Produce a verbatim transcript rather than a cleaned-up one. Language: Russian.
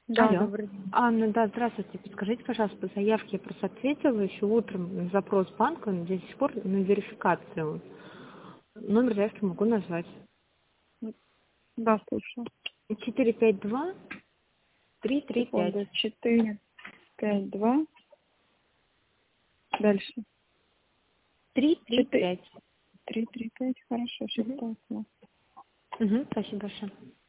Да, Алло. добрый день. Анна, да, здравствуйте. Подскажите, пожалуйста, по заявке я просто ответила еще утром на запрос банка, но до сих пор на верификацию. Номер заявки могу назвать. Да, слушаю. четыре пять два три три пять. Секунду. Четыре, пять, два. Дальше. три три Четыре, пять. три, три, пять. Хорошо, сейчас Угу. так. Угу, спасибо большое.